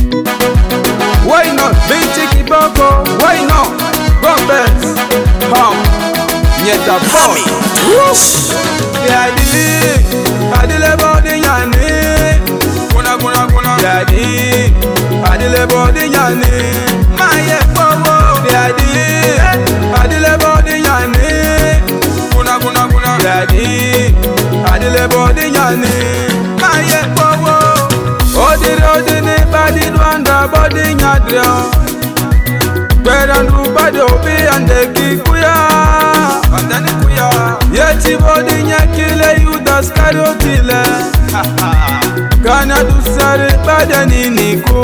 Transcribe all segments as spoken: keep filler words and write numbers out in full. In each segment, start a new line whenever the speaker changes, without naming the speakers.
Why not? Binti kiboko. Why not? Roberts. Ham. Nyeta boy. Daddy, adile body yani. Kuna kuna kuna. Daddy, adile body yani. Maye powo. Daddy, adile body yani. Kuna kuna kuna. Daddy, adile body yani. Maye powo. Odiri odini body dwanda body nyadria. Berandu body obi ande kikuya. Andani kuya. Yeti body nyakile yudas kariotile. Kana dusare badani niku.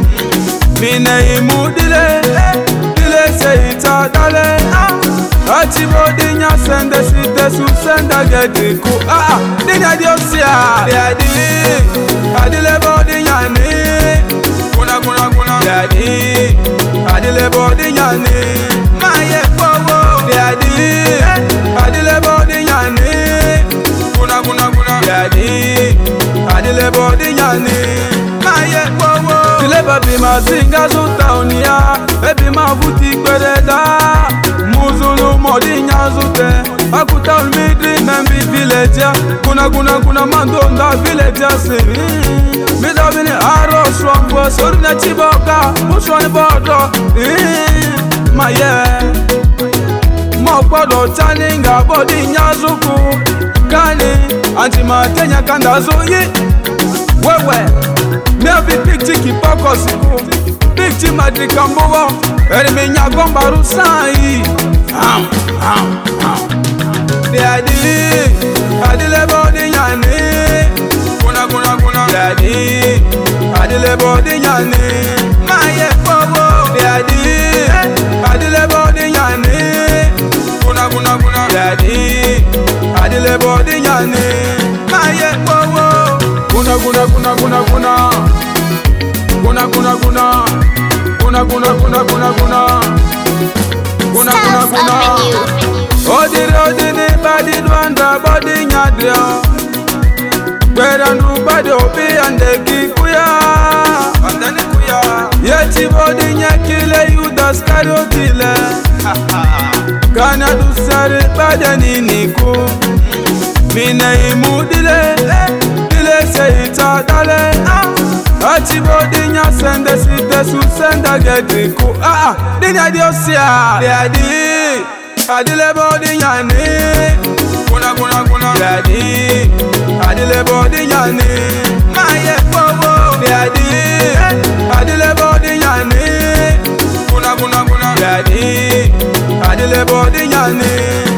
Mine imudile. Dile se itadale. Ati body nya sende site su senda gediku. Ah, dinya diosia. Daddy, adile body nyani. Kuna kuna kuna. Daddy, adile body nyani. Maye powo. Daddy, adile body nyani. Kuna kuna kuna. Daddy, adile body nyani. Maye powo. Tile babi mazinga zuta unia. Baby mavuti kwereda. Muzulu modi nyazute. Akuta ulmidri membi villager. Kuna kuna kuna mandonda villager si. Mida bini aro swambo. Sorine chiboka. Mushwani bodo. Maye. Mokpodo chaninga bodi nyazuku. Kani. Antima Kenya kandazuyi. Wewe. Nevi pikti kipoko siku. Pikti madrikambowo. Erimi nyagombaru sayi. Ham, ham, ham. Daddy, adile body nyani. Kuna kuna kuna. Daddy, adile body nyani. Maye powo. Daddy, adile body nyani. Kuna kuna kuna. Daddy, adile body nyani. Maye powo. Kuna kuna kuna kuna kuna. Kuna kuna kuna. Kuna kuna kuna kuna kuna. Kuna kuna kuna. Odiri odini body dwanda body nyadria. Berandu body obi ande kikuya. Andani kuya. Yeti body nyakile yudas kariotile. Kana dusare badani niku. Mine imudile. Dile se itadale. Ati body nya sende site su senda gediku. Ah, dinya diosia. Daddy, adile body nyani. Kuna kuna kuna. Daddy, adile body nyani. Maye powo. Daddy, adile body nyani. Kuna kuna kuna. Daddy, adile body nyani.